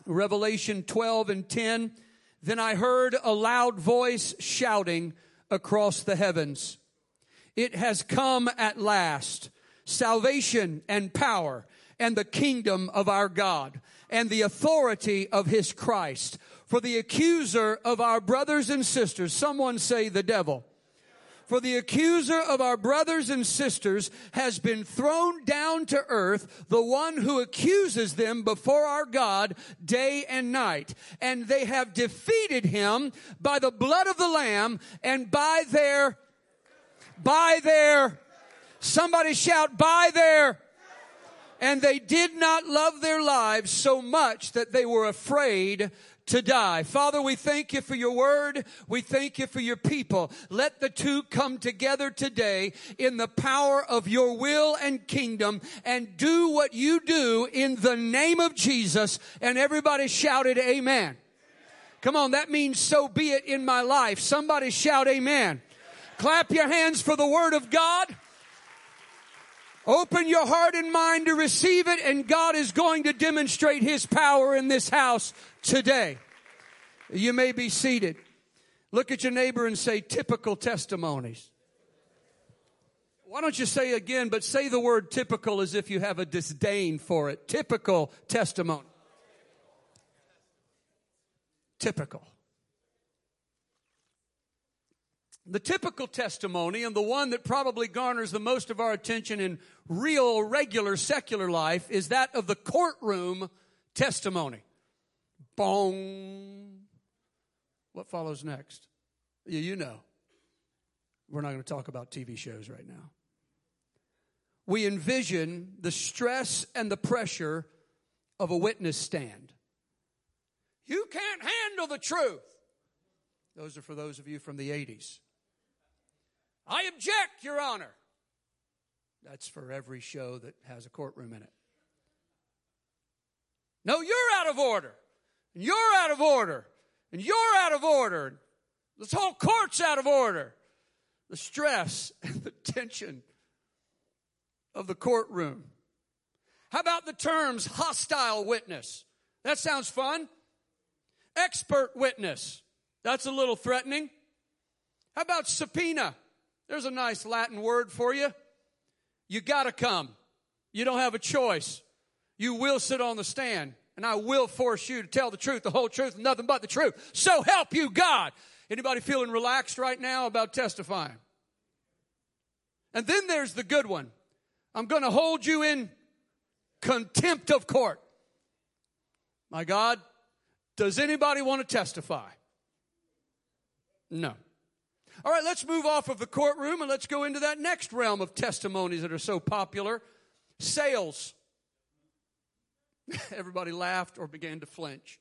Revelation 12:10. Then I heard a loud voice shouting across the heavens, "It has come at last, salvation and power and the kingdom of our God and the authority of his Christ. For the accuser of our brothers and sisters," someone say the devil, "for the accuser of our brothers and sisters has been thrown down to earth, the one who accuses them before our God day and night. And they have defeated him by the blood of the Lamb and by their, somebody shout, by their, and they did not love their lives so much that they were afraid to die." Father, we thank you for your word. We thank you for your people. Let the two come together today in the power of your will and kingdom and do what you do in the name of Jesus. And everybody shouted amen. Come on, that means so be it in my life. Somebody shout amen. Clap your hands for the word of God. Open your heart and mind to receive it, and God is going to demonstrate his power in this house today. You may be seated. Look at your neighbor and say, typical testimonies. Why don't you say again, but say the word typical as if you have a disdain for it. Typical testimony. Typical. The typical testimony, and the one that probably garners the most of our attention in real, regular, secular life, is that of the courtroom testimony. Bong. What follows next? You know. We're not going to talk about TV shows right now. We envision the stress and the pressure of a witness stand. You can't handle the truth. Those are for those of you from the 80s. I object, Your Honor. That's for every show that has a courtroom in it. No, you're out of order. And you're out of order. And you're out of order. This whole court's out of order. The stress and the tension of the courtroom. How about the terms hostile witness? That sounds fun. Expert witness. That's a little threatening. How about subpoena? There's a nice Latin word for you. You got to come. You don't have a choice. You will sit on the stand, and I will force you to tell the truth, the whole truth, and nothing but the truth. So help you God. Anybody feeling relaxed right now about testifying? And then there's the good one. I'm going to hold you in contempt of court. My God, does anybody want to testify? No. All right, let's move off of the courtroom and let's go into that next realm of testimonies that are so popular. Sales. Everybody laughed or began to flinch.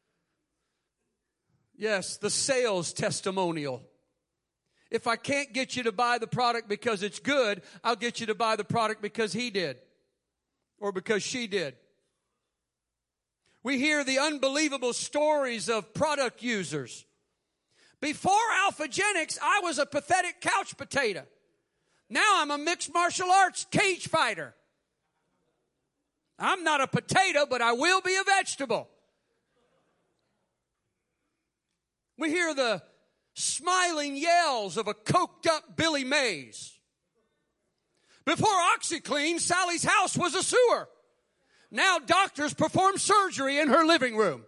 Yes, the sales testimonial. If I can't get you to buy the product because it's good, I'll get you to buy the product because he did or because she did. We hear the unbelievable stories of product users. Before Alphagenics, I was a pathetic couch potato. Now I'm a mixed martial arts cage fighter. I'm not a potato, but I will be a vegetable. We hear the smiling yells of a coked up Billy Mays. Before OxyClean, Sally's house was a sewer. Now doctors perform surgery in her living room.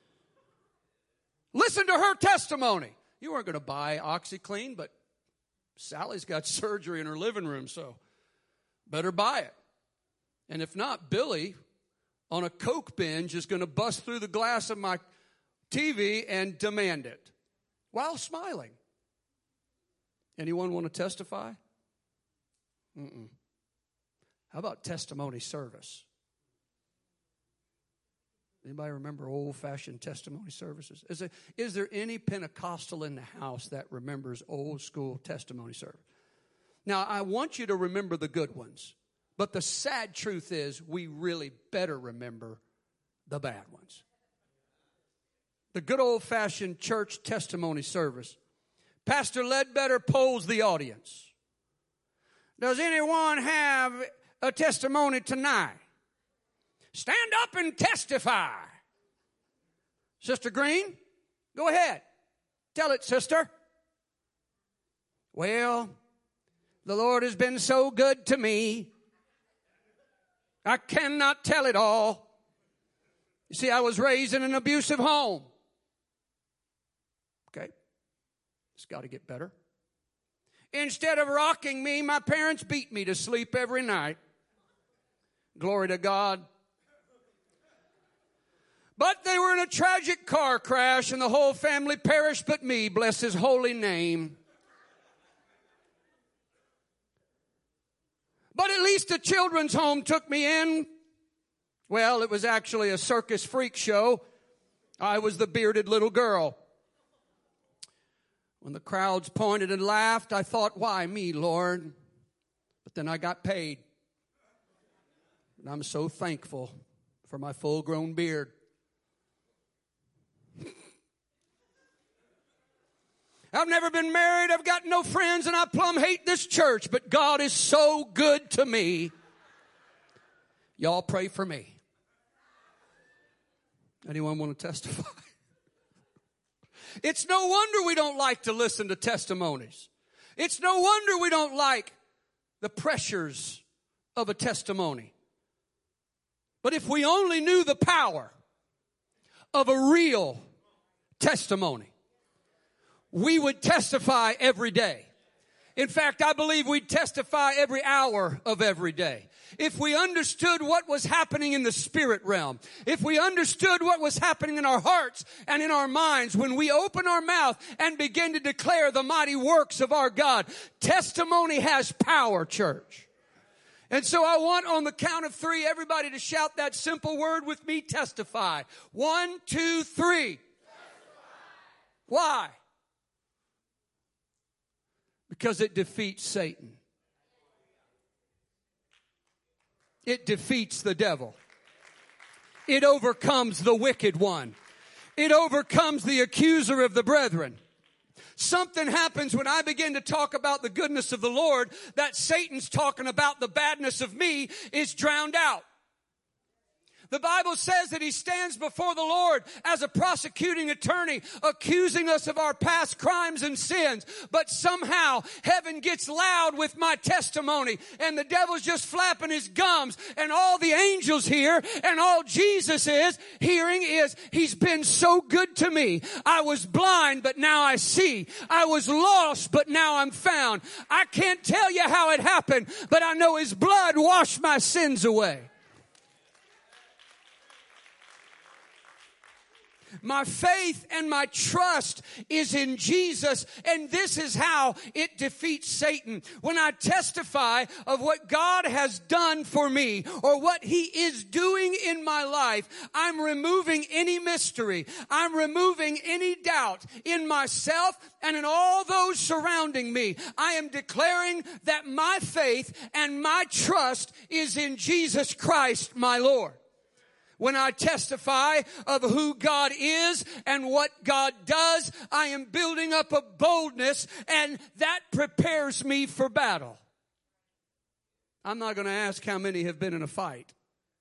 Listen to her testimony. You weren't going to buy OxyClean, but Sally's got surgery in her living room, so better buy it. And if not, Billy, on a Coke binge, is going to bust through the glass of my TV and demand it while smiling. Anyone want to testify? How about testimony service? Anybody remember old-fashioned testimony services? Is there any Pentecostal in the house that remembers old-school testimony service? Now, I want you to remember the good ones. But the sad truth is we really better remember the bad ones. The good old-fashioned church testimony service. Pastor Ledbetter polls the audience. Does anyone have a testimony tonight? Stand up and testify. Sister Green, go ahead. Tell it, sister. Well, the Lord has been so good to me. I cannot tell it all. You see, I was raised in an abusive home. Okay. It's got to get better. Instead of rocking me, my parents beat me to sleep every night. Glory to God. But they were in a tragic car crash and the whole family perished but me. Bless his holy name. But at least a children's home took me in. Well, it was actually a circus freak show. I was the bearded little girl. When the crowds pointed and laughed, I thought, why me, Lord? But then I got paid. And I'm so thankful for my full-grown beard. I've never been married. I've got no friends, and I plumb hate this church. But God is so good to me. Y'all pray for me. Anyone want to testify? It's no wonder we don't like to listen to testimonies. It's no wonder we don't like the pressures of a testimony. But if we only knew the power of a real testimony, we would testify every day. In fact, I believe we'd testify every hour of every day. If we understood what was happening in the spirit realm, if we understood what was happening in our hearts and in our minds when we open our mouth and begin to declare the mighty works of our God, testimony has power, church. And so I want on the count of 3, everybody to shout that simple word with me, testify. 1, 2, 3. Testify. Why? Because it defeats Satan. It defeats the devil. It overcomes the wicked one. It overcomes the accuser of the brethren. Something happens when I begin to talk about the goodness of the Lord that Satan's talking about the badness of me is drowned out. The Bible says that he stands before the Lord as a prosecuting attorney, accusing us of our past crimes and sins. But somehow heaven gets loud with my testimony, and the devil's just flapping his gums, and all the angels hear, and all Jesus is hearing is, he's been so good to me. I was blind, but now I see. I was lost, but now I'm found. I can't tell you how it happened, but I know his blood washed my sins away. My faith and my trust is in Jesus, and this is how it defeats Satan. When I testify of what God has done for me or what he is doing in my life, I'm removing any mystery. I'm removing any doubt in myself and in all those surrounding me. I am declaring that my faith and my trust is in Jesus Christ, my Lord. When I testify of who God is and what God does, I am building up a boldness, and that prepares me for battle. I'm not going to ask how many have been in a fight.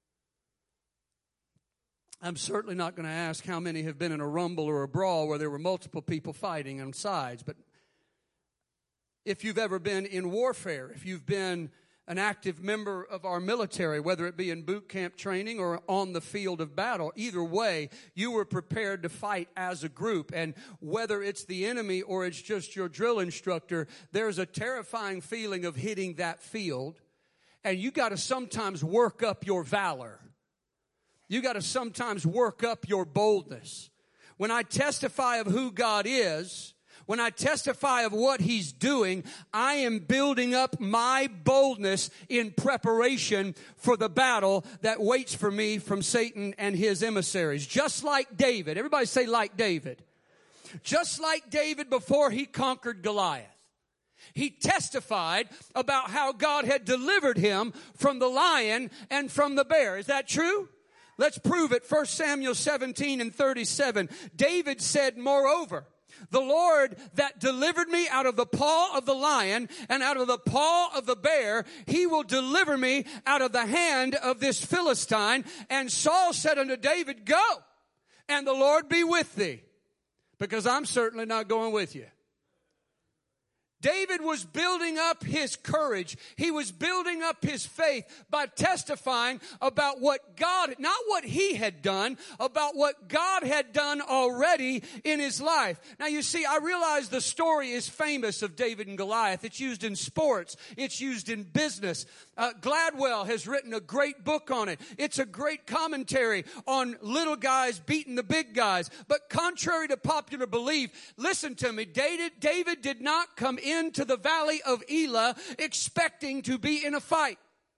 I'm certainly not going to ask how many have been in a rumble or a brawl where there were multiple people fighting on sides. But if you've ever been in warfare, if you've been an active member of our military, whether it be in boot camp training or on the field of battle, either way, you were prepared to fight as a group. And whether it's the enemy or it's just your drill instructor, there's a terrifying feeling of hitting that field. And you got to sometimes work up your valor. You got to sometimes work up your boldness. When I testify of who God is, when I testify of what he's doing, I am building up my boldness in preparation for the battle that waits for me from Satan and his emissaries. Just like David. Everybody say like David. Just like David before he conquered Goliath. He testified about how God had delivered him from the lion and from the bear. Is that true? Let's prove it. 1 Samuel 17:37. David said, moreover, the Lord that delivered me out of the paw of the lion and out of the paw of the bear, he will deliver me out of the hand of this Philistine. And Saul said unto David, go and the Lord be with thee, because I'm certainly not going with you. David was building up his courage. He was building up his faith by testifying about what God, not what he had done, about what God had done already in his life. Now you see, I realize the story is famous of David and Goliath. It's used in sports. It's used in business. Gladwell has written a great book on it. It's a great commentary on little guys beating the big guys. But contrary to popular belief, listen to me, David did not come into the valley of Elah expecting to be in a fight.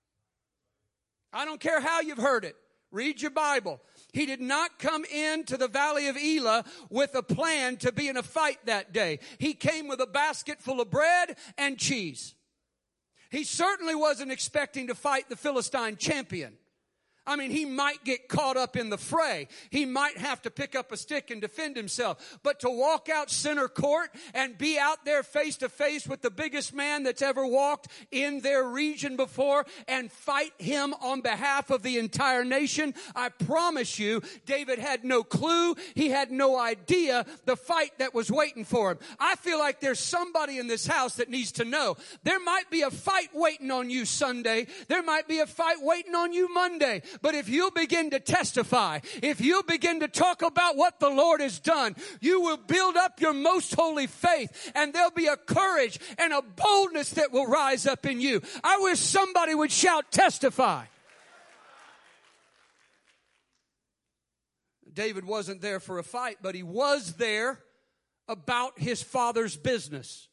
I don't care how you've heard it. Read your Bible. He did not come into the valley of Elah with a plan to be in a fight that day. He came with a basket full of bread and cheese. He certainly wasn't expecting to fight the Philistine champion. I mean, he might get caught up in the fray. He might have to pick up a stick and defend himself. But to walk out center court and be out there face to face with the biggest man that's ever walked in their region before and fight him on behalf of the entire nation, I promise you, David had no clue. He had no idea the fight that was waiting for him. I feel like there's somebody in this house that needs to know there might be a fight waiting on you Sunday. There might be a fight waiting on you Monday. But if you begin to testify, if you begin to talk about what the Lord has done, you will build up your most holy faith, and there'll be a courage and a boldness that will rise up in you. I wish somebody would shout, testify. David wasn't there for a fight, but he was there about his father's business.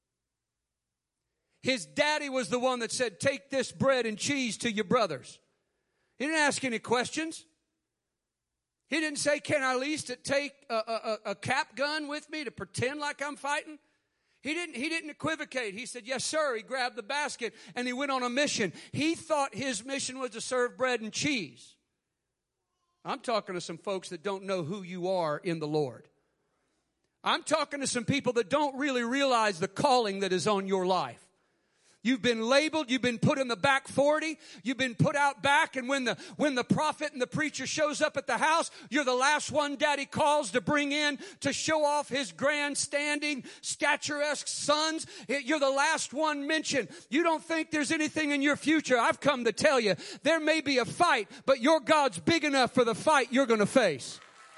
His daddy was the one that said, take this bread and cheese to your brothers. He didn't ask any questions. He didn't say, can I at least take a cap gun with me to pretend like I'm fighting? He didn't equivocate. He said, yes, sir. He grabbed the basket and he went on a mission. He thought his mission was to serve bread and cheese. I'm talking to some folks that don't know who you are in the Lord. I'm talking to some people that don't really realize the calling that is on your life. You've been labeled. You've been put in the back 40. You've been put out back. And when the prophet and the preacher shows up at the house, you're the last one daddy calls to bring in to show off his grandstanding, statuesque sons. You're the last one mentioned. You don't think there's anything in your future. I've come to tell you, there may be a fight, but your God's big enough for the fight you're going to face.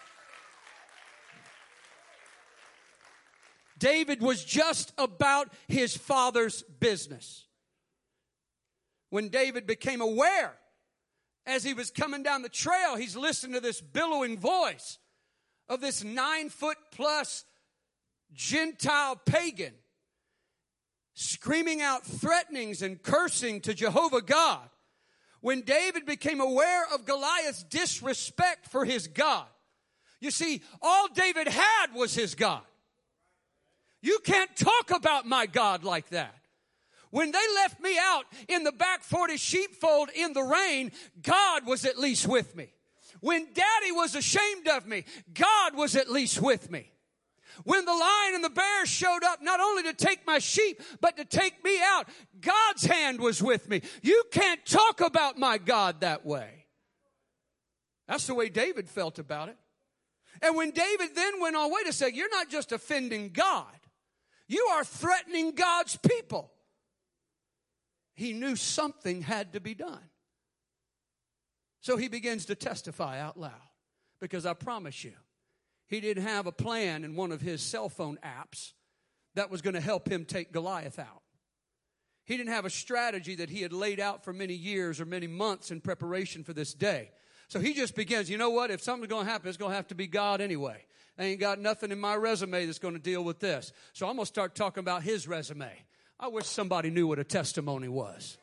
David was just about his father's business. When David became aware, as he was coming down the trail, he's listening to this billowing voice of this 9-foot-plus Gentile pagan screaming out threatenings and cursing to Jehovah God. When David became aware of Goliath's disrespect for his God. You see, all David had was his God. You can't talk about my God like that. When they left me out in the back 40 sheepfold in the rain, God was at least with me. When daddy was ashamed of me, God was at least with me. When the lion and the bear showed up, not only to take my sheep, but to take me out, God's hand was with me. You can't talk about my God that way. That's the way David felt about it. And when David then went on, wait a second, you're not just offending God. You are threatening God's people. He knew something had to be done. So he begins to testify out loud. Because I promise you, he didn't have a plan in one of his cell phone apps that was going to help him take Goliath out. He didn't have a strategy that he had laid out for many years or many months in preparation for this day. So he just begins, you know what, if something's going to happen, it's going to have to be God anyway. I ain't got nothing in my resume that's going to deal with this. So I'm going to start talking about his resume. I wish somebody knew what a testimony was.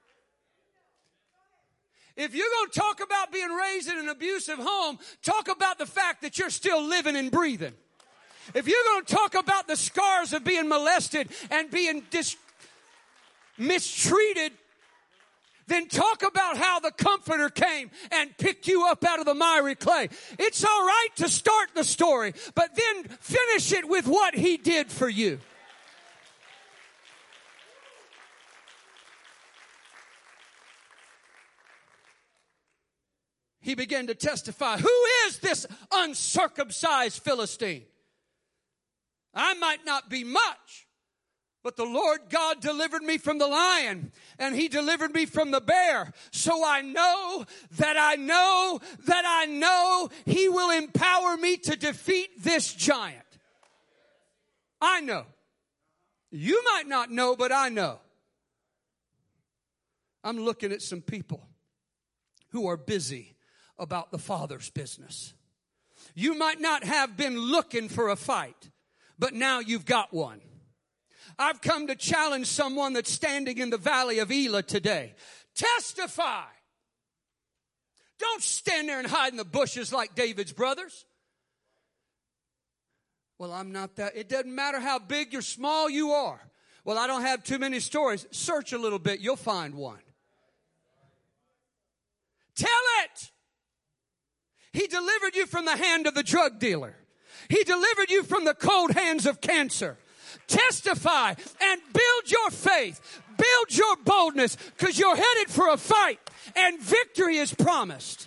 If you're going to talk about being raised in an abusive home, talk about the fact that you're still living and breathing. If you're going to talk about the scars of being molested and being mistreated, then talk about how the Comforter came and picked you up out of the miry clay. It's all right to start the story, but then finish it with what he did for you. he began to testify, who is this uncircumcised Philistine? I might not be much, but the Lord God delivered me from the lion, and he delivered me from the bear. So I know he will empower me to defeat this giant. I know. You might not know, but I know. I'm looking at some people who are busy about the Father's business. You might not have been looking for a fight, but now you've got one. I've come to challenge someone that's standing in the valley of Elah today. Testify. Don't stand there and hide in the bushes like David's brothers. Well, I'm not that. It doesn't matter how big or small you are. Well, I don't have too many stories. Search a little bit. You'll find one. Tell it. He delivered you from the hand of the drug dealer. He delivered you from the cold hands of cancer. Testify and build your faith. Build your boldness, because you're headed for a fight and victory is promised.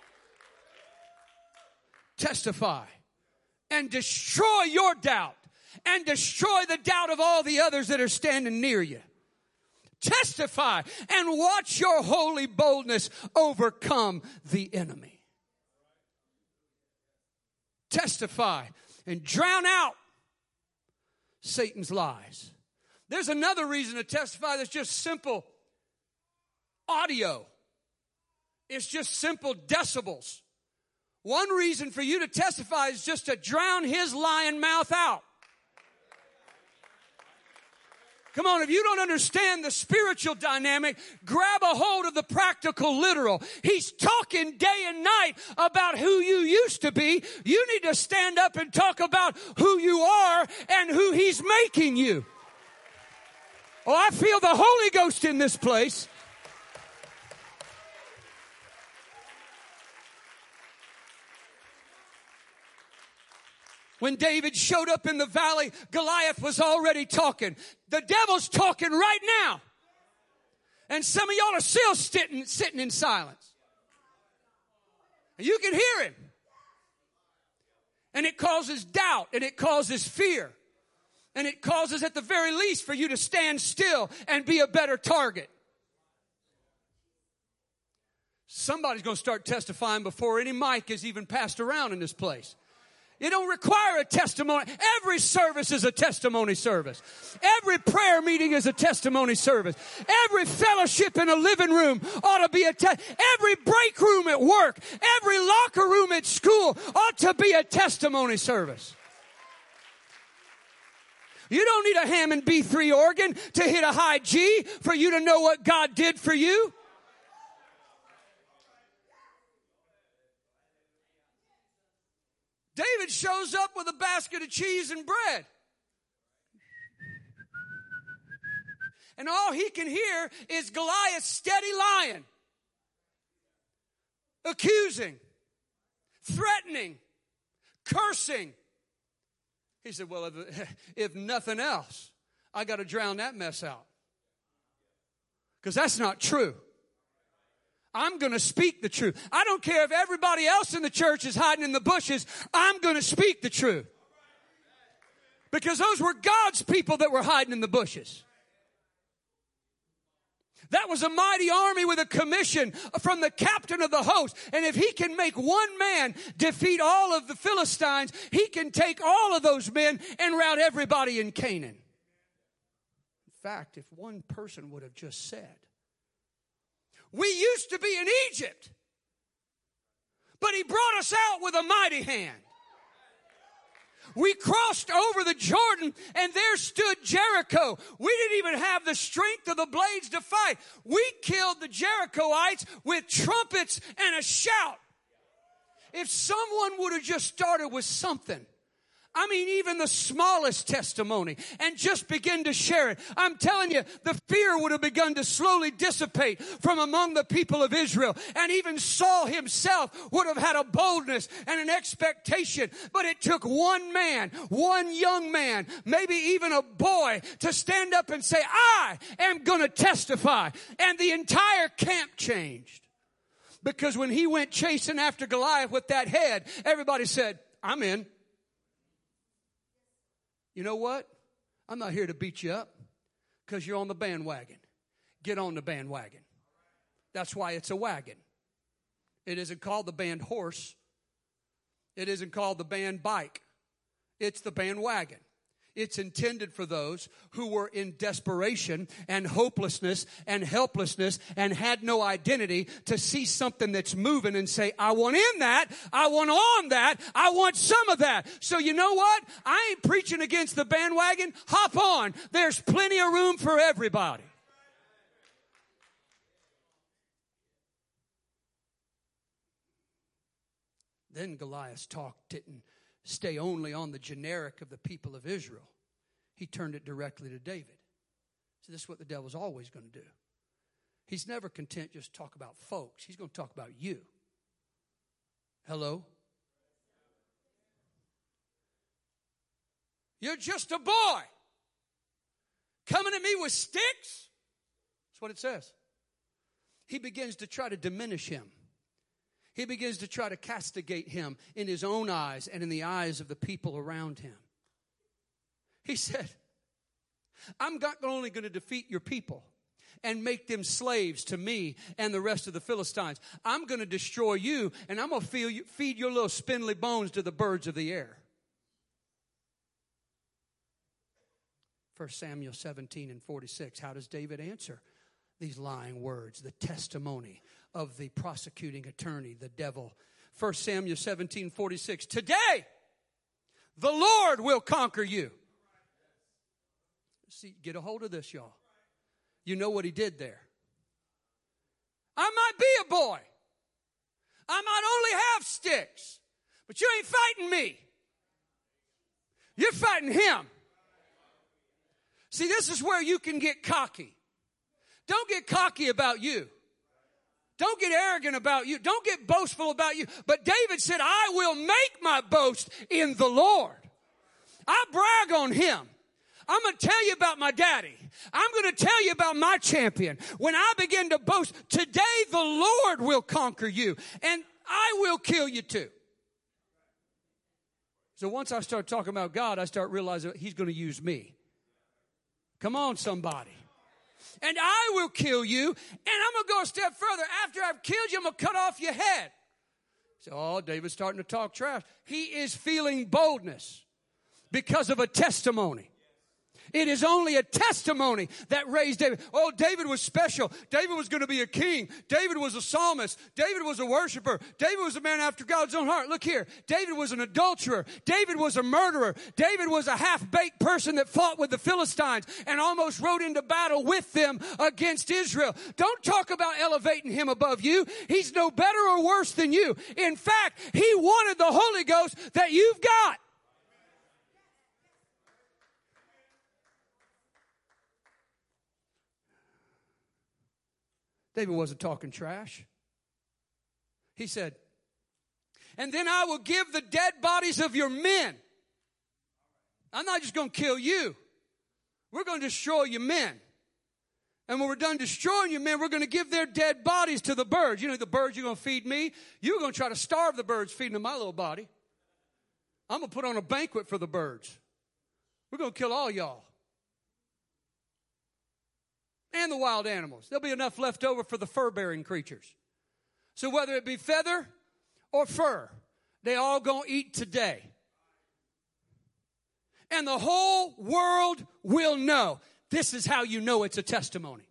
Testify and destroy your doubt and destroy the doubt of all the others that are standing near you. Testify and watch your holy boldness overcome the enemy. Testify and drown out Satan's lies. There's another reason to testify that's just simple audio. It's just simple decibels. One reason for you to testify is just to drown his lying mouth out. Come on, if you don't understand the spiritual dynamic, grab a hold of the practical literal. He's talking day and night about who you used to be. You need to stand up and talk about who you are and who he's making you. Oh, I feel the Holy Ghost in this place. When David showed up in the valley, Goliath was already talking. The devil's talking right now. And some of y'all are still sitting in silence. And you can hear him. And it causes doubt, and it causes fear. And it causes, at the very least, for you to stand still and be a better target. Somebody's going to start testifying before any mic is even passed around in this place. It don't require a testimony. Every service is a testimony service. Every prayer meeting is a testimony service. Every fellowship in a living room ought to be every break room at work, every locker room at school ought to be a testimony service. You don't need a Hammond B3 organ to hit a high G for you to know what God did for you. David shows up with a basket of cheese and bread. And all he can hear is Goliath's steady lying, accusing, threatening, cursing. He said, well, if nothing else, I got to drown that mess out. Because that's not true. I'm going to speak the truth. I don't care if everybody else in the church is hiding in the bushes. I'm going to speak the truth. Because those were God's people that were hiding in the bushes. That was a mighty army with a commission from the captain of the host. And if he can make one man defeat all of the Philistines, he can take all of those men and rout everybody in Canaan. In fact, if one person would have just said, we used to be in Egypt, but he brought us out with a mighty hand. We crossed over the Jordan, and there stood Jericho. We didn't even have the strength of the blades to fight. We killed the Jerichoites with trumpets and a shout. If someone would have just started with something, I mean, even the smallest testimony, and just begin to share it, I'm telling you, the fear would have begun to slowly dissipate from among the people of Israel. And even Saul himself would have had a boldness and an expectation. But it took one man, one young man, maybe even a boy, to stand up and say, I am going to testify. And the entire camp changed. Because when he went chasing after Goliath with that head, everybody said, I'm in. You know what? I'm not here to beat you up because you're on the bandwagon. Get on the bandwagon. That's why it's a wagon. It isn't called the band horse. It isn't called the band bike. It's the bandwagon. It's intended for those who were in desperation and hopelessness and helplessness and had no identity to see something that's moving and say, I want in that, I want on that, I want some of that. So you know what? I ain't preaching against the bandwagon. Hop on. There's plenty of room for everybody. Then Goliath's talk didn't stay only on the generic of the people of Israel. He turned it directly to David. So this is what the devil's always going to do. He's never content just to talk about folks. He's going to talk about you. Hello? You're just a boy coming at me with sticks? That's what it says. He begins to try to diminish him. He begins to try to castigate him in his own eyes and in the eyes of the people around him. He said, I'm not only going to defeat your people and make them slaves to me and the rest of the Philistines. I'm going to destroy you, and I'm going to feed your little spindly bones to the birds of the air. 1 Samuel 17:46. How does David answer these lying words? The testimony of the prosecuting attorney, the devil. 1 Samuel 17:46. Today, the Lord will conquer you. See, get a hold of this, y'all. You know what he did there. I might be a boy. I might only have sticks. But you ain't fighting me. You're fighting him. See, this is where you can get cocky. Don't get cocky about you. Don't get arrogant about you. Don't get boastful about you. But David said, I will make my boast in the Lord. I brag on him. I'm going to tell you about my daddy. I'm going to tell you about my champion. When I begin to boast, today the Lord will conquer you, and I will kill you too. So once I start talking about God, I start realizing he's going to use me. Come on, somebody. And I will kill you, and I'm going to go a step further. After I've killed you, I'm going to cut off your head. So, oh, David's starting to talk trash. He is feeling boldness because of a testimony. It is only a testimony that raised David. Oh, David was special. David was going to be a king. David was a psalmist. David was a worshiper. David was a man after God's own heart. Look here. David was an adulterer. David was a murderer. David was a half-baked person that fought with the Philistines and almost rode into battle with them against Israel. Don't talk about elevating him above you. He's no better or worse than you. In fact, he wanted the Holy Ghost that you've got. David wasn't talking trash. He said, and then I will give the dead bodies of your men. I'm not just going to kill you. We're going to destroy your men. And when we're done destroying your men, we're going to give their dead bodies to the birds. You know, the birds you're going to feed me, you're going to try to starve the birds feeding them my little body. I'm going to put on a banquet for the birds. We're going to kill all y'all. And the wild animals. There'll be enough left over for the fur-bearing creatures. So whether it be feather or fur, they all gonna eat today. And the whole world will know. This is how you know it's a testimony.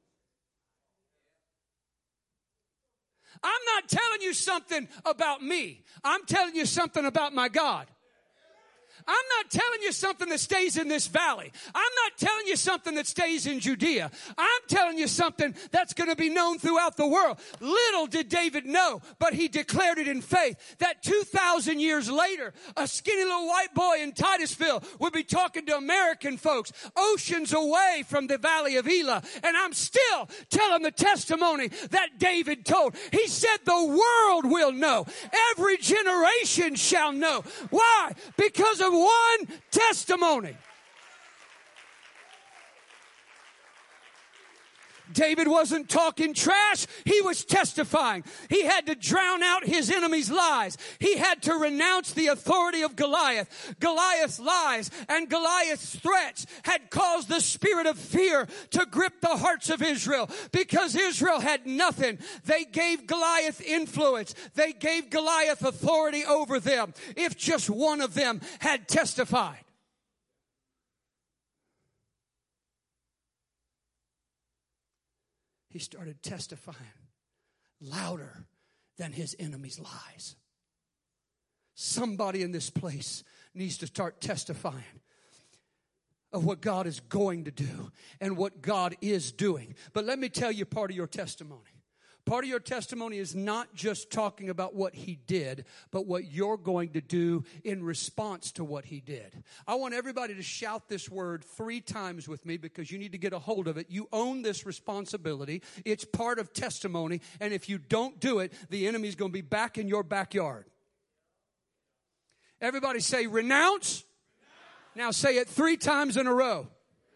I'm not telling you something about me. I'm telling you something about my God. I'm not telling you something that stays in this valley. I'm not telling you something that stays in Judea. I'm telling you something that's going to be known throughout the world. Little did David know, but he declared it in faith that 2,000 years later, a skinny little white boy in Titusville would be talking to American folks oceans away from the valley of Elah. And I'm still telling the testimony that David told. He said the world will know. Every generation shall know. Why? Because of one testimony. David wasn't talking trash. He was testifying. He had to drown out his enemy's lies. He had to renounce the authority of Goliath. Goliath's lies and Goliath's threats had caused the spirit of fear to grip the hearts of Israel. Because Israel had nothing, they gave Goliath influence. They gave Goliath authority over them. If just one of them had testified. He started testifying louder than his enemy's lies. Somebody in this place needs to start testifying of what God is going to do and what God is doing. But let me tell you part of your testimony. Part of your testimony is not just talking about what he did, but what you're going to do in response to what he did. I want everybody to shout this word 3 times with me because you need to get a hold of it. You own this responsibility. It's part of testimony. And if you don't do it, the enemy's going to be back in your backyard. Everybody say renounce. Now say it 3 times in a row.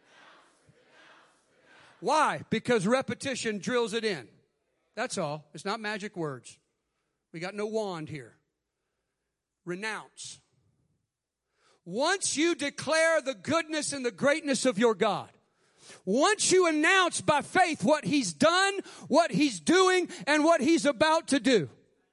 Why? Because repetition drills it in. That's all. It's not magic words. We got no wand here. Renounce. Once you declare the goodness and the greatness of your God, once you announce by faith what he's done, what he's doing, and what he's about to do,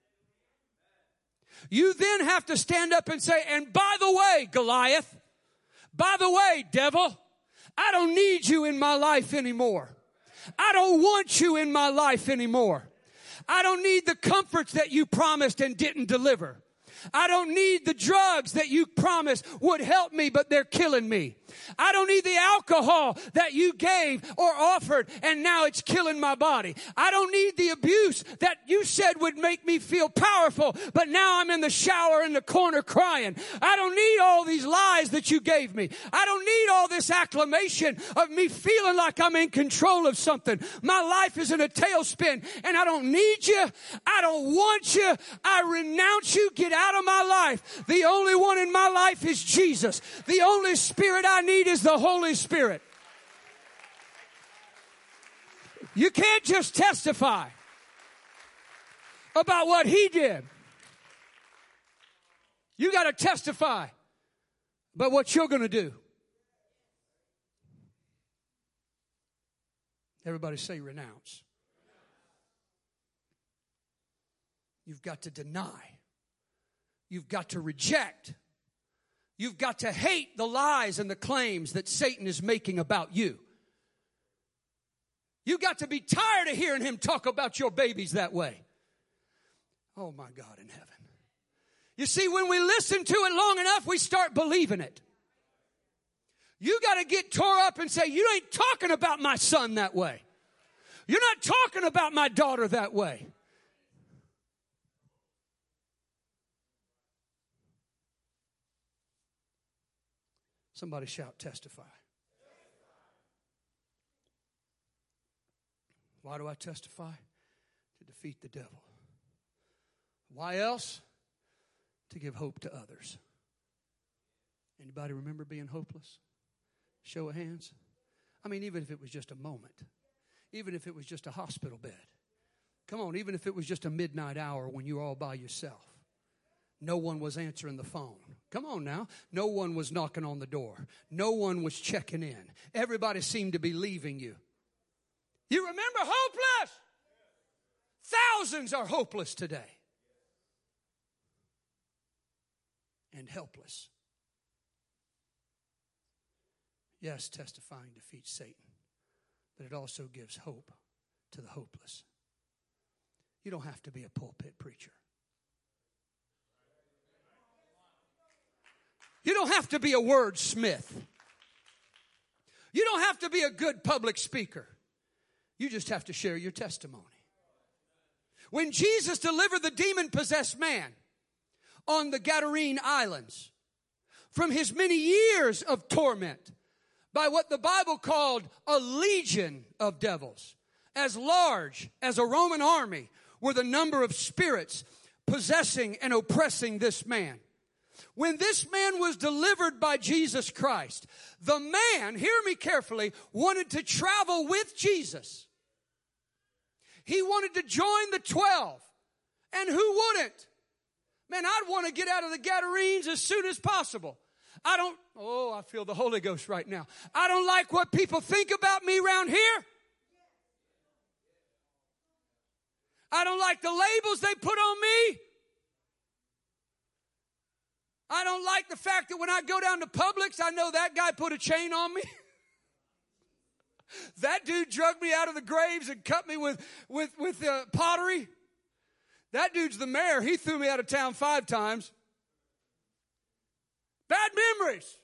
you then have to stand up and say, and by the way, Goliath, by the way, devil, I don't need you in my life anymore. I don't want you in my life anymore. I don't need the comforts that you promised and didn't deliver. I don't need the drugs that you promised would help me, but they're killing me. I don't need the alcohol that you gave or offered, and now it's killing my body. I don't need the abuse that you said would make me feel powerful, but now I'm in the shower in the corner crying. I don't need all these lies that you gave me. I don't need all this acclamation of me feeling like I'm in control of something. My life is in a tailspin, and I don't need you. I don't want you. I renounce you. Get out of my life. The only one in my life is Jesus. The only spirit I need is the Holy Spirit. You can't just testify about what he did. You got to testify about what you're going to do. Everybody say renounce. You've got to deny. You've got to reject. You've got to hate the lies and the claims that Satan is making about you. You've got to be tired of hearing him talk about your babies that way. Oh, my God in heaven. You see, when we listen to it long enough, we start believing it. You got to get tore up and say, you ain't talking about my son that way. You're not talking about my daughter that way. Somebody shout, testify. Why do I testify? To defeat the devil. Why else? To give hope to others. Anybody remember being hopeless? Show of hands. I mean, even if it was just a moment. Even if it was just a hospital bed. Come on, even if it was just a midnight hour when you were all by yourself. No one was answering the phone. Come on now. No one was knocking on the door. No one was checking in. Everybody seemed to be leaving you. You remember hopeless? Thousands are hopeless today. And helpless. Yes, testifying defeats Satan. But it also gives hope to the hopeless. You don't have to be a pulpit preacher. You don't have to be a wordsmith. You don't have to be a good public speaker. You just have to share your testimony. When Jesus delivered the demon-possessed man on the Gadarene Islands from his many years of torment by what the Bible called a legion of devils, as large as a Roman army were the number of spirits possessing and oppressing this man. When this man was delivered by Jesus Christ, the man, hear me carefully, wanted to travel with Jesus. He wanted to join the 12. And who wouldn't? Man, I'd want to get out of the Gadarenes as soon as possible. I feel the Holy Ghost right now. I don't like what people think about me around here. I don't like the labels they put on me. I don't like the fact that when I go down to Publix, I know that guy put a chain on me. That dude drug me out of the graves and cut me with pottery. That dude's the mayor. He threw me out of town 5 times. Bad memories.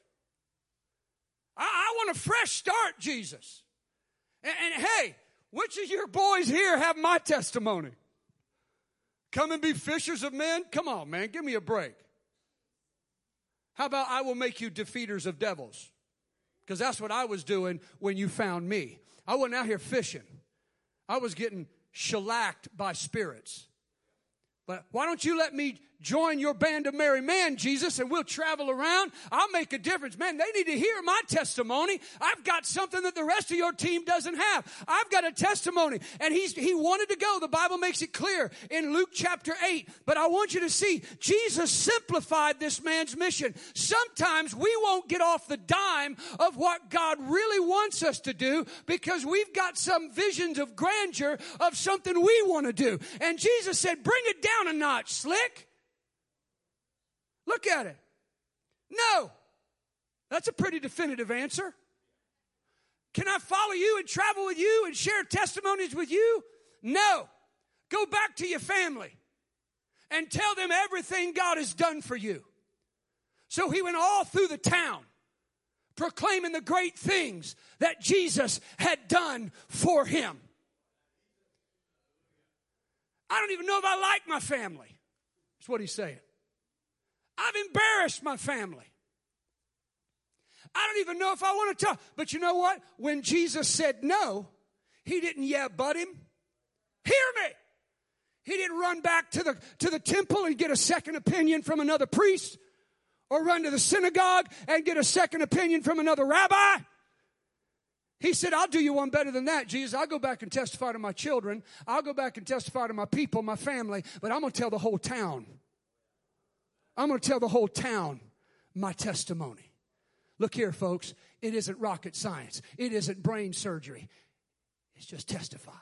I want a fresh start, Jesus. And hey, which of your boys here have my testimony? Come and be fishers of men? Come on, man. Give me a break. How about I will make you defeaters of devils? Because that's what I was doing when you found me. I wasn't out here fishing. I was getting shellacked by spirits. But why don't you let me join your band of merry men, Jesus, and we'll travel around. I'll make a difference. Man, they need to hear my testimony. I've got something that the rest of your team doesn't have. I've got a testimony. And he wanted to go. The Bible makes it clear in Luke chapter 8. But I want you to see, Jesus simplified this man's mission. Sometimes we won't get off the dime of what God really wants us to do because we've got some visions of grandeur of something we want to do. And Jesus said, bring it down a notch, Slick. Look at it. No. That's a pretty definitive answer. Can I follow you and travel with you and share testimonies with you? No. Go back to your family and tell them everything God has done for you. So he went all through the town proclaiming the great things that Jesus had done for him. I don't even know if I like my family. That's what he's saying. I've embarrassed my family. I don't even know if I want to talk. But you know what? When Jesus said no, he didn't butt him. Hear me. He didn't run back to the temple and get a second opinion from another priest or run to the synagogue and get a second opinion from another rabbi. He said, I'll do you one better than that, Jesus. I'll go back and testify to my children. I'll go back and testify to my people, my family, but I'm going to tell the whole town. I'm going to tell the whole town my testimony. Look here, folks. It isn't rocket science. It isn't brain surgery. It's just testify.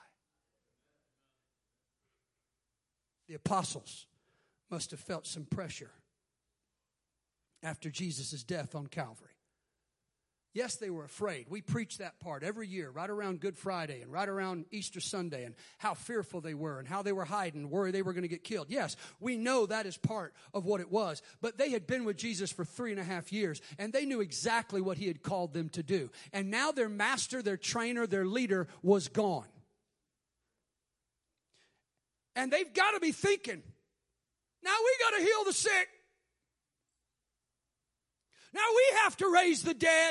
The apostles must have felt some pressure after Jesus' death on Calvary. Yes, they were afraid. We preach that part every year, right around Good Friday and right around Easter Sunday, and how fearful they were and how they were hiding, worried they were going to get killed. Yes, we know that is part of what it was. But they had been with Jesus for 3.5 years, and they knew exactly what he had called them to do. And now their master, their trainer, their leader was gone. And they've got to be thinking, now we got to heal the sick. Now we have to raise the dead.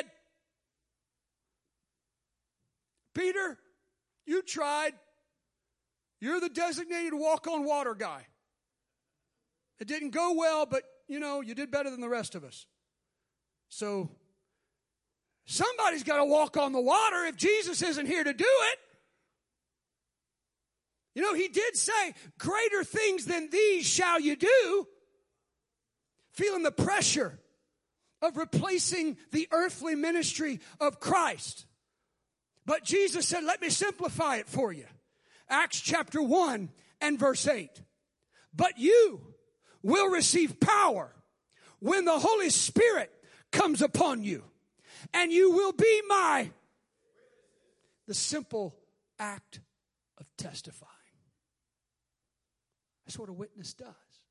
Peter, you tried. You're the designated walk-on-water guy. It didn't go well, but, you did better than the rest of us. So, somebody's got to walk on the water if Jesus isn't here to do it. He did say, greater things than these shall you do. Feeling the pressure of replacing the earthly ministry of Christ. But Jesus said, let me simplify it for you. Acts chapter 1 and verse 8. But you will receive power when the Holy Spirit comes upon you. And you will be the simple act of testifying. That's what a witness does.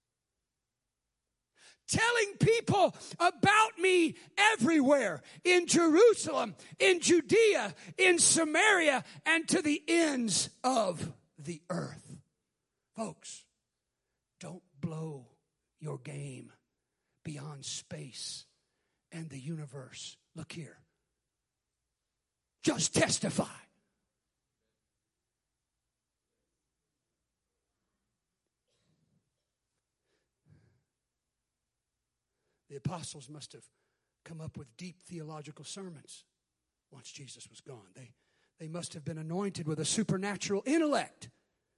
Telling people about me everywhere, in Jerusalem, in Judea, in Samaria, and to the ends of the earth. Folks, don't blow your game beyond space and the universe. Look here. Just testify. The apostles must have come up with deep theological sermons once Jesus was gone. They must have been anointed with a supernatural intellect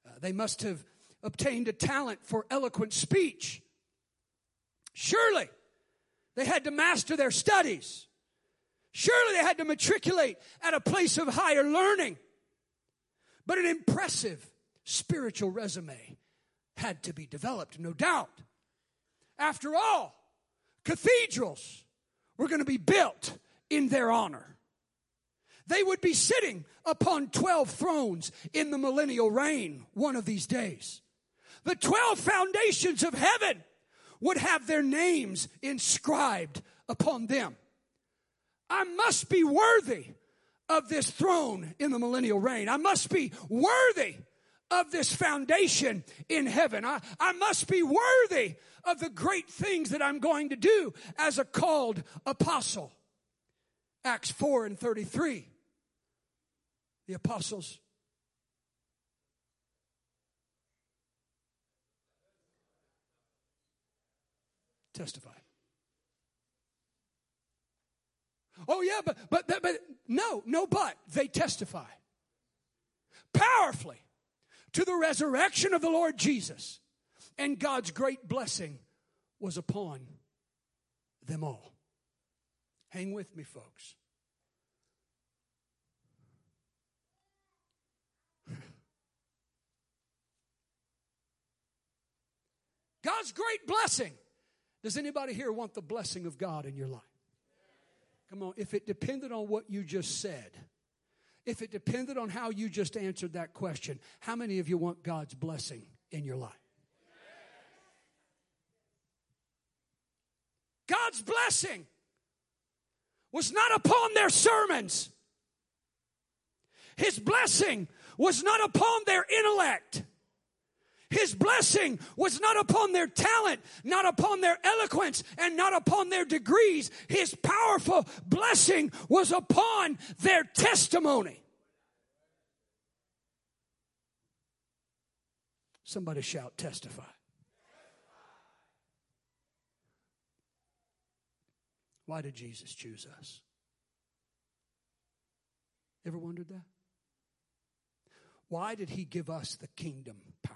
They must have obtained a talent for eloquent speech. Surely they had to master their studies. Surely they had to matriculate at a place of higher learning. But an impressive spiritual resume had to be developed, no doubt. After all, cathedrals were going to be built in their honor. They would be sitting upon 12 thrones in the millennial reign one of these days. The 12 foundations of heaven would have their names inscribed upon them. I must be worthy of this throne in the millennial reign. I must be worthy of this foundation in heaven. I must be worthy of the great things that I'm going to do as a called apostle. Acts 4:33. The apostles testify. Oh yeah, but no, but they testify powerfully to the resurrection of the Lord Jesus, and God's great blessing was upon them all. Hang with me, folks. God's great blessing. Does anybody here want the blessing of God in your life? Come on, if it depended on what you just said, if it depended on how you just answered that question, how many of you want God's blessing in your life? God's blessing was not upon their sermons. His blessing was not upon their intellect. His blessing was not upon their talent, not upon their eloquence, and not upon their degrees. His powerful blessing was upon their testimony. Somebody shout, testify. Why did Jesus choose us? Ever wondered that? Why did he give us the kingdom power?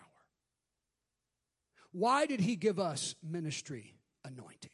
Why did he give us ministry anointing?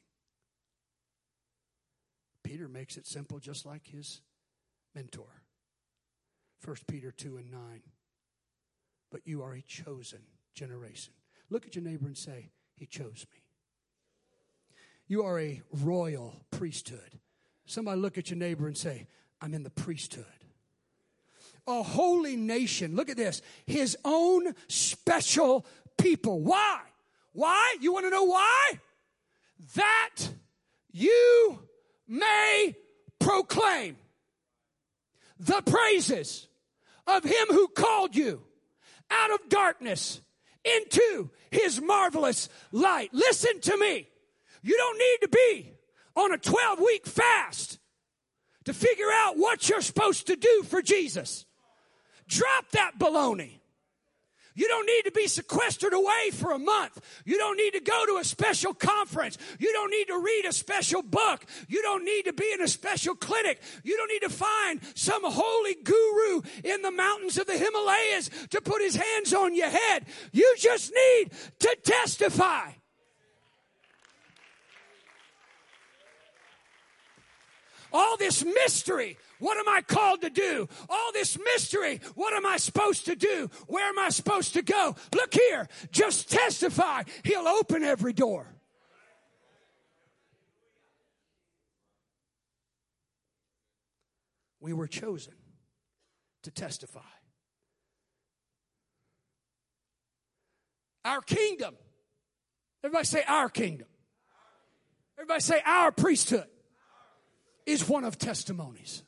Peter makes it simple just like his mentor. 1 Peter 2:9. But you are a chosen generation. Look at your neighbor and say, he chose me. You are a royal priesthood. Somebody look at your neighbor and say, I'm in the priesthood. A holy nation. Look at this. His own special people. Why? Why? You want to know why? That you may proclaim the praises of him who called you out of darkness into his marvelous light. Listen to me. You don't need to be on a 12-week fast to figure out what you're supposed to do for Jesus. Drop that baloney. You don't need to be sequestered away for a month. You don't need to go to a special conference. You don't need to read a special book. You don't need to be in a special clinic. You don't need to find some holy guru in the mountains of the Himalayas to put his hands on your head. You just need to testify. All this mystery, what am I called to do? All this mystery, what am I supposed to do? Where am I supposed to go? Look here, just testify. He'll open every door. We were chosen to testify. Our kingdom. Everybody say our kingdom. Everybody say our priesthood. Is one of testimonies.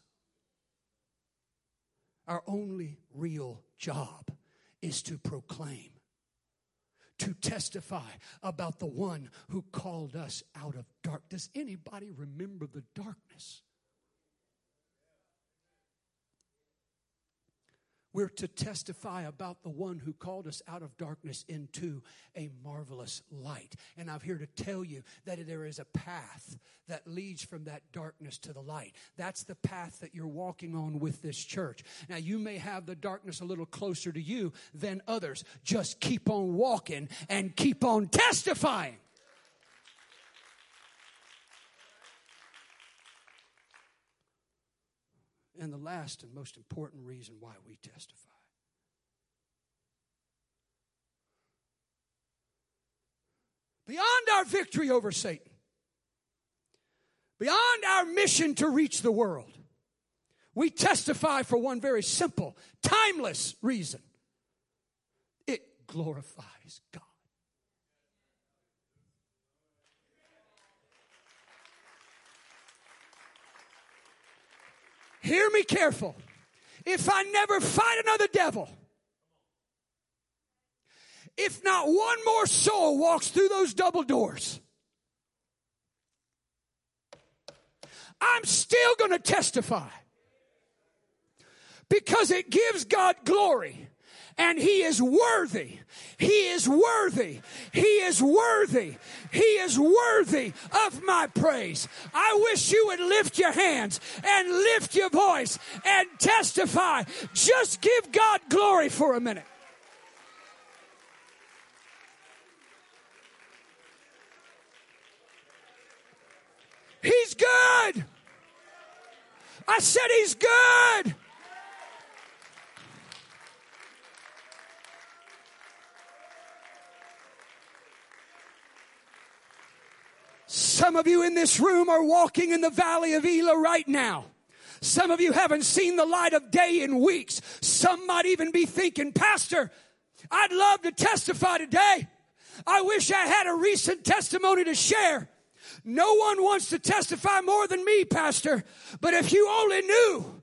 Our only real job is to proclaim, to testify about the one who called us out of dark. Does anybody remember the darkness? We're to testify about the one who called us out of darkness into a marvelous light. And I'm here to tell you that there is a path that leads from that darkness to the light. That's the path that you're walking on with this church. Now, you may have the darkness a little closer to you than others. Just keep on walking and keep on testifying. And the last and most important reason why we testify. Beyond our victory over Satan, beyond our mission to reach the world, we testify for one very simple, timeless reason. It glorifies God. Hear me careful. If I never fight another devil, if not one more soul walks through those double doors, I'm still going to testify. Because it gives God glory. And He is worthy. He is worthy. He is worthy. He is worthy of my praise. I wish you would lift your hands and lift your voice and testify. Just give God glory for a minute. He's good. I said He's good. Some of you in this room are walking in the valley of Elah right now. Some of you haven't seen the light of day in weeks. Some might even be thinking, Pastor, I'd love to testify today. I wish I had a recent testimony to share. No one wants to testify more than me, Pastor. But if you only knew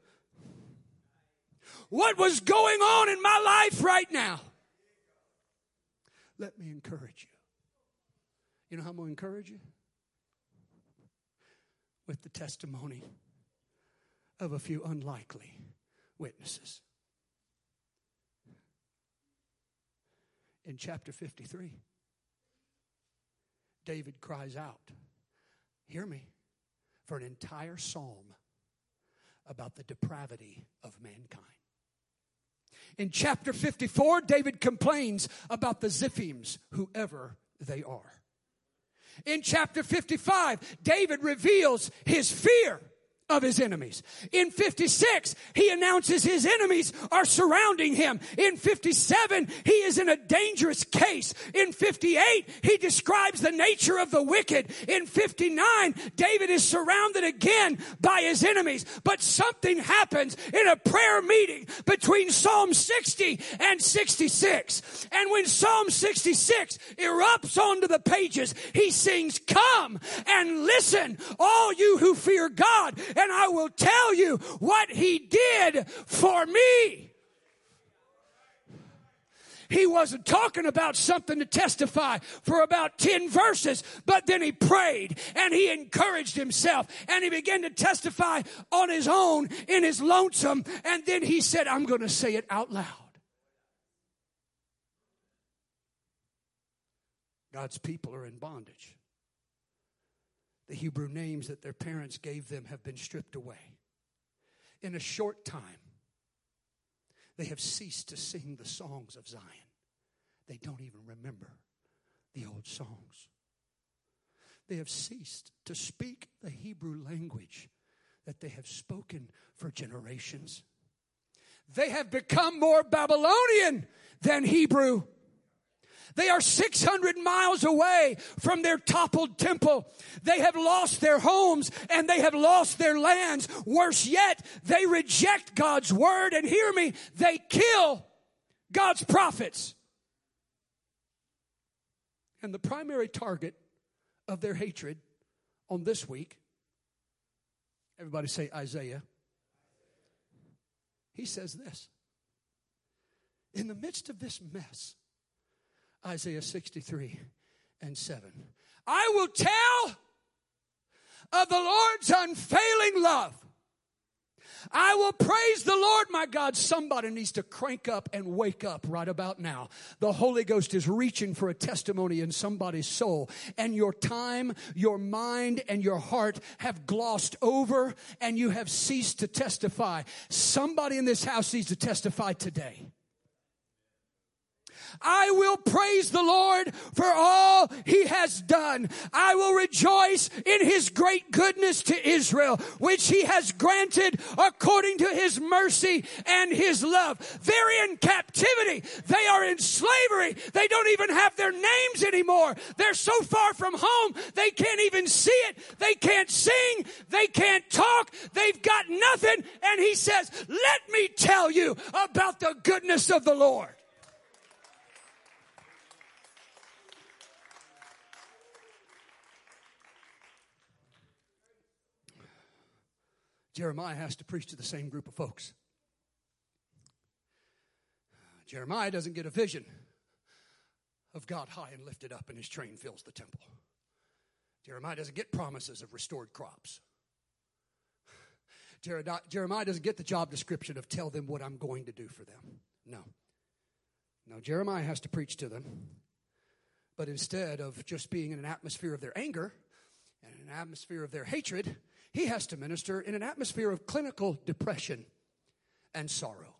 what was going on in my life right now. Let me encourage you. You know how I'm going to encourage you? With the testimony of a few unlikely witnesses. In chapter 53, David cries out, hear me, for an entire psalm about the depravity of mankind. In chapter 54, David complains about the Ziphims, whoever they are. In chapter 55, David reveals his fear of his enemies. In 56, he announces his enemies are surrounding him. In 57, he is in a dangerous case. In 58, he describes the nature of the wicked. In 59, David is surrounded again by his enemies. But something happens in a prayer meeting between Psalm 60 and 66. And when Psalm 66 erupts onto the pages, he sings, "Come and listen, all you who fear God, and I will tell you what He did for me." He wasn't talking about something to testify for about 10 verses, but then he prayed and he encouraged himself and he began to testify on his own in his lonesome, and then he said, I'm going to say it out loud. God's people are in bondage. The Hebrew names that their parents gave them have been stripped away. In a short time, they have ceased to sing the songs of Zion. They don't even remember the old songs. They have ceased to speak the Hebrew language that they have spoken for generations. They have become more Babylonian than Hebrew. They are 600 miles away from their toppled temple. They have lost their homes and they have lost their lands. Worse yet, they reject God's word. And hear me, they kill God's prophets. And the primary target of their hatred on this week, everybody say Isaiah. He says this. In the midst of this mess, Isaiah 63 and 7. I will tell of the Lord's unfailing love. I will praise the Lord my God. Somebody needs to crank up and wake up right about now. The Holy Ghost is reaching for a testimony in somebody's soul. And your time, your mind, and your heart have glossed over and you have ceased to testify. Somebody in this house needs to testify today. I will praise the Lord for all he has done. I will rejoice in his great goodness to Israel, which he has granted according to his mercy and his love. They're in captivity. They are in slavery. They don't even have their names anymore. They're so far from home, they can't even see it. They can't sing. They can't talk. They've got nothing. And he says, let me tell you about the goodness of the Lord. Jeremiah has to preach to the same group of folks. Jeremiah doesn't get a vision of God high and lifted up and his train fills the temple. Jeremiah doesn't get promises of restored crops. Jeremiah doesn't get the job description of tell them what I'm going to do for them. No, Jeremiah has to preach to them. But instead of just being in an atmosphere of their anger and an atmosphere of their hatred, he has to minister in an atmosphere of clinical depression and sorrow.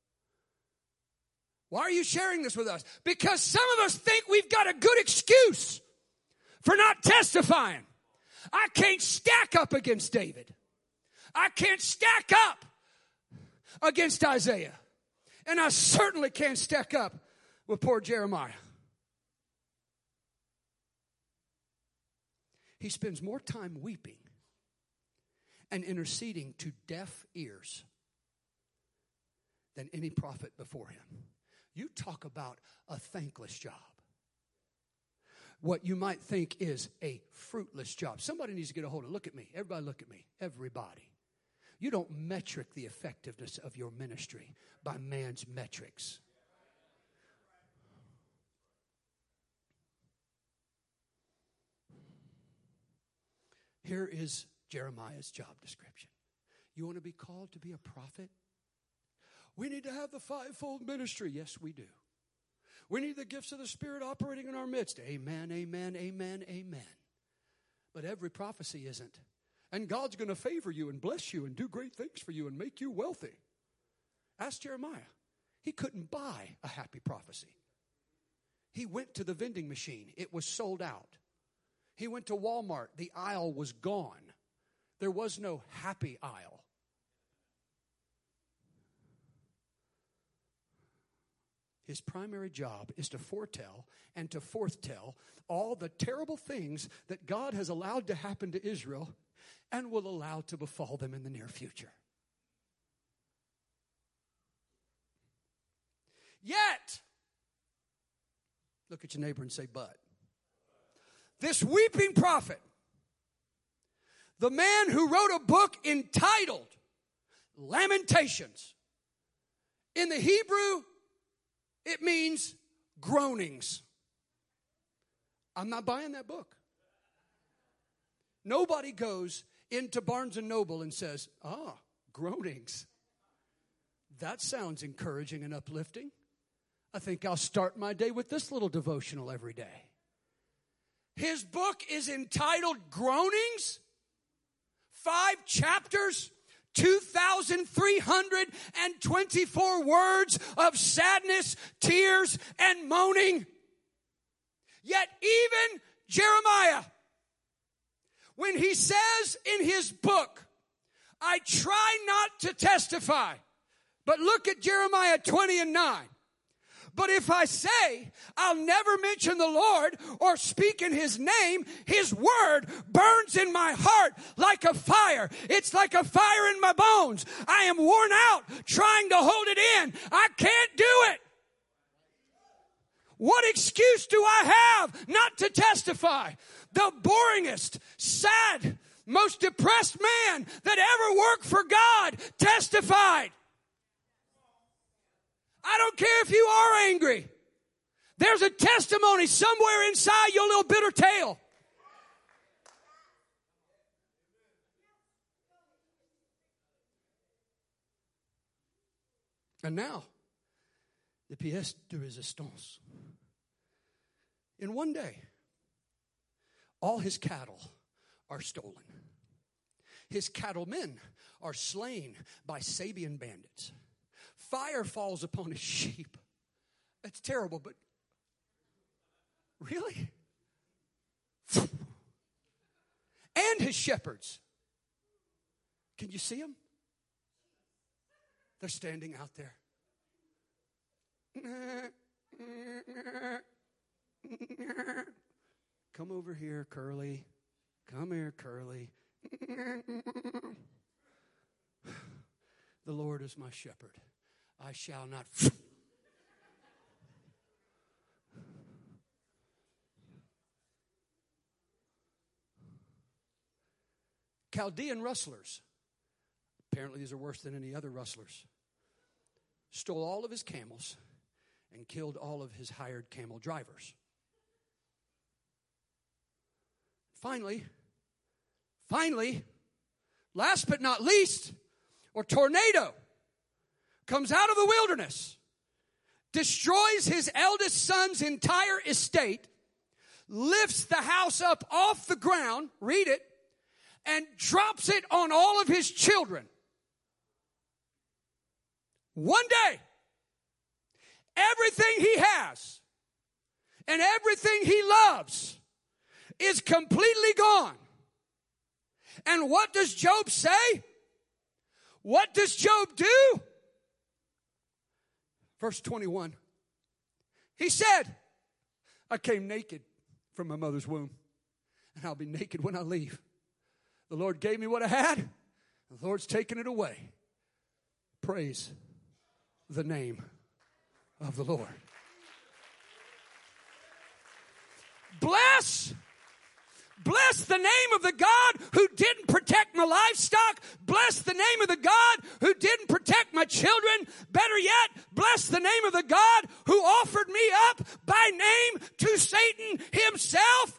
Why are you sharing this with us? Because some of us think we've got a good excuse for not testifying. I can't stack up against David. I can't stack up against Isaiah. And I certainly can't stack up with poor Jeremiah. He spends more time weeping and interceding to deaf ears than any prophet before him. You talk about a thankless job. What you might think is a fruitless job. Somebody needs to get a hold of it. Look at me. Everybody look at me. Everybody. You don't metric the effectiveness of your ministry by man's metrics. Here is Jeremiah's job description. You want to be called to be a prophet? We need to have the fivefold ministry. Yes, we do. We need the gifts of the Spirit operating in our midst. Amen, amen, amen, amen. But every prophecy isn't. And God's going to favor you and bless you and do great things for you and make you wealthy. Ask Jeremiah. He couldn't buy a happy prophecy. He went to the vending machine. It was sold out. He went to Walmart. The aisle was gone. There was no happy aisle. His primary job is to foretell and to forthtell all the terrible things that God has allowed to happen to Israel and will allow to befall them in the near future. Yet, look at your neighbor and say, but. This weeping prophet, the man who wrote a book entitled Lamentations. In the Hebrew, it means groanings. I'm not buying that book. Nobody goes into Barnes & Noble and says, groanings. That sounds encouraging and uplifting. I think I'll start my day with this little devotional every day. His book is entitled Groanings, 5 chapters, 2,324 words of sadness, tears, and moaning. Yet even Jeremiah, when he says in his book, I try not to testify, but look at Jeremiah 20:9. But if I say I'll never mention the Lord or speak in his name, his word burns in my heart like a fire. It's like a fire in my bones. I am worn out trying to hold it in. I can't do it. What excuse do I have not to testify? The boringest, sad, most depressed man that ever worked for God testified. I don't care if you are angry. There's a testimony somewhere inside your little bitter tail. And now, the pièce de résistance. In one day, all his cattle are stolen. His cattlemen are slain by Sabian bandits. Fire falls upon his sheep. That's terrible, but really? And his shepherds. Can you see them? They're standing out there. Come over here, Curly. Come here, Curly. The Lord is my shepherd. I shall not. Chaldean rustlers, apparently these are worse than any other rustlers, stole all of his camels and killed all of his hired camel drivers. Finally, last but not least, a tornado comes out of the wilderness, destroys his eldest son's entire estate, lifts the house up off the ground, read it, and drops it on all of his children. One day, everything he has and everything he loves is completely gone. And what does Job say? What does Job do? Verse 21. He said, I came naked from my mother's womb, and I'll be naked when I leave. The Lord gave me what I had. The Lord's taken it away. Praise the name of the Lord. Bless the name of the God who didn't protect my livestock. Bless the name of the God who didn't protect my children. Better yet, bless the name of the God who offered me up by name to Satan himself.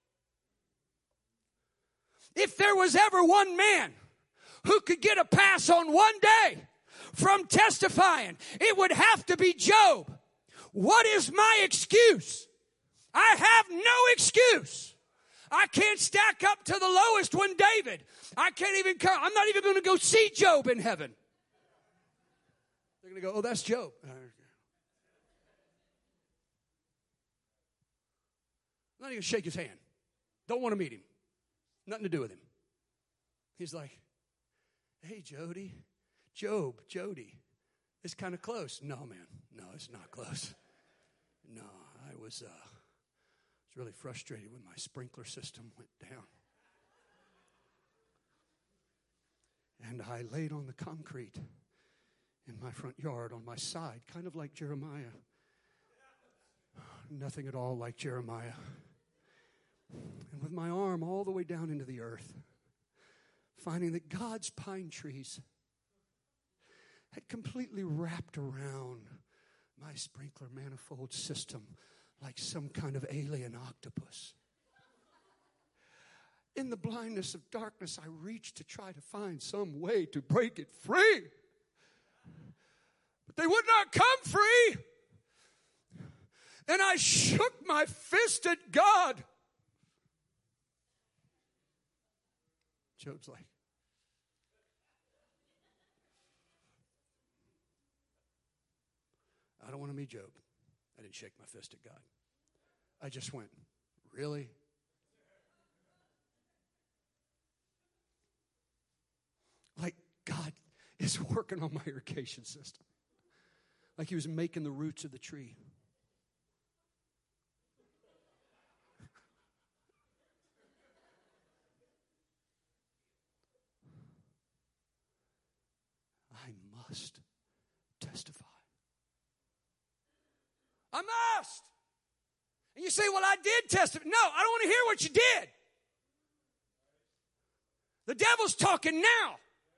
If there was ever one man who could get a pass on one day from testifying, it would have to be Job. What is my excuse? I have no excuse. I can't stack up to the lowest one, David. I can't even come. I'm not even going to go see Job in heaven. They're going to go, oh, that's Job. I'm not even going to shake his hand. Don't want to meet him. Nothing to do with him. He's like, hey, Jody. Jody. It's kind of close. No, man. No, it's not close. No, I was really frustrated when my sprinkler system went down. And I laid on the concrete in my front yard on my side, kind of like Jeremiah. Nothing at all like Jeremiah. And with my arm all the way down into the earth, finding that God's pine trees had completely wrapped around my sprinkler manifold system like some kind of alien octopus. In the blindness of darkness, I reached to try to find some way to break it free. But they would not come free. And I shook my fist at God. Job's like, I don't want to meet Job. I didn't shake my fist at God. I just went, really? Like God is working on my irrigation system. Like he was making the roots of the tree. I must testify. I must. And you say, well, I did testify. No, I don't want to hear what you did. The devil's talking now.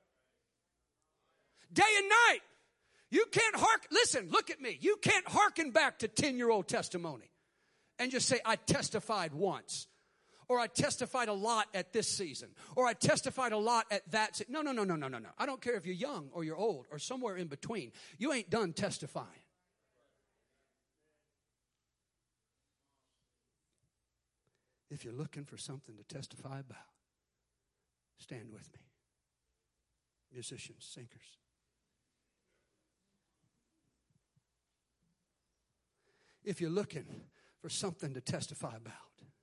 Day and night. You can't listen, look at me. You can't hearken back to 10-year-old testimony and just say, I testified once. Or I testified a lot at this season. Or I testified a lot at that season. No. I don't care if you're young or you're old or somewhere in between. You ain't done testifying. If you're looking for something to testify about, stand with me. Musicians, singers. If you're looking for something to testify about,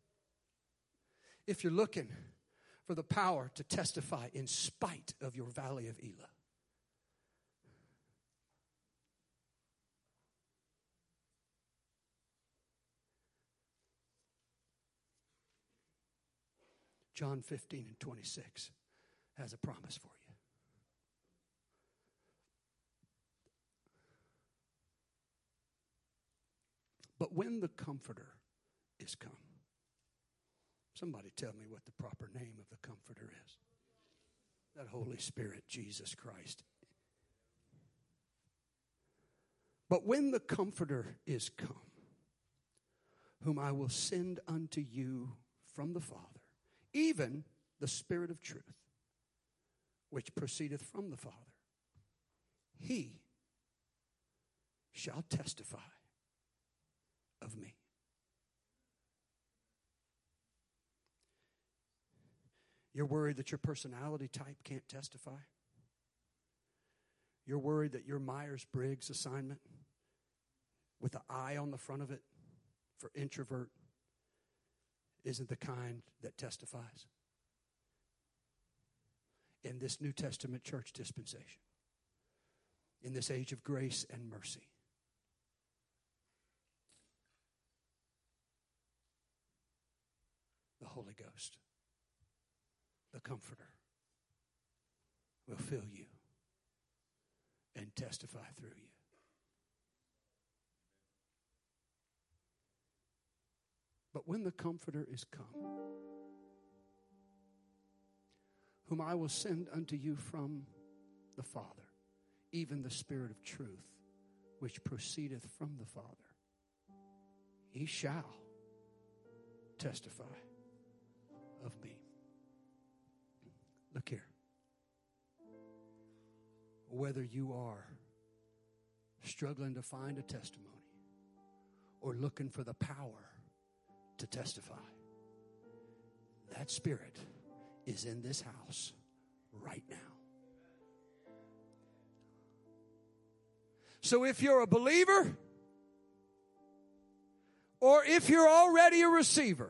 if you're looking for the power to testify in spite of your valley of Elah, John 15:26 has a promise for you. But when the Comforter is come, somebody tell me what the proper name of the Comforter is. That Holy Spirit, Jesus Christ. But when the Comforter is come, whom I will send unto you from the Father, even the Spirit of truth, which proceedeth from the Father, he shall testify of me. You're worried that your personality type can't testify? You're worried that your Myers-Briggs assignment with an I on the front of it for introvert isn't the kind that testifies? In this New Testament church dispensation, in this age of grace and mercy, the Holy Ghost, the Comforter, will fill you and testify through you. But when the Comforter is come, whom I will send unto you from the Father, even the Spirit of truth, which proceedeth from the Father, he shall testify of me. Look here. Whether you are struggling to find a testimony or looking for the power to testify, that Spirit is in this house right now. So if you're a believer or if you're already a receiver,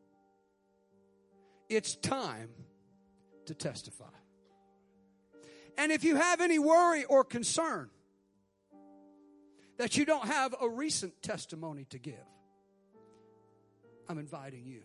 it's time to testify. And if you have any worry or concern that you don't have a recent testimony to give, I'm inviting you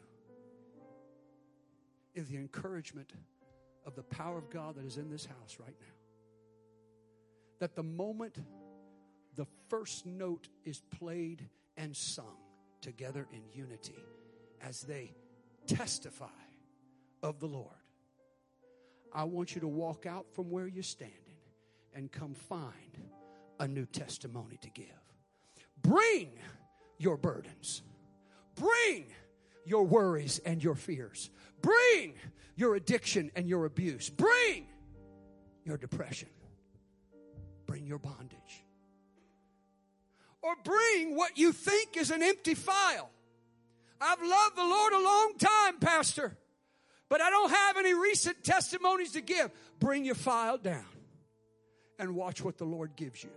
in the encouragement of the power of God that is in this house right now, that the moment the first note is played and sung together in unity as they testify of the Lord, I want you to walk out from where you're standing and come find a new testimony to give. Bring your burdens. Bring your worries and your fears. Bring your addiction and your abuse. Bring your depression. Bring your bondage. Or bring what you think is an empty file. I've loved the Lord a long time, Pastor, but I don't have any recent testimonies to give. Bring your file down and watch what the Lord gives you.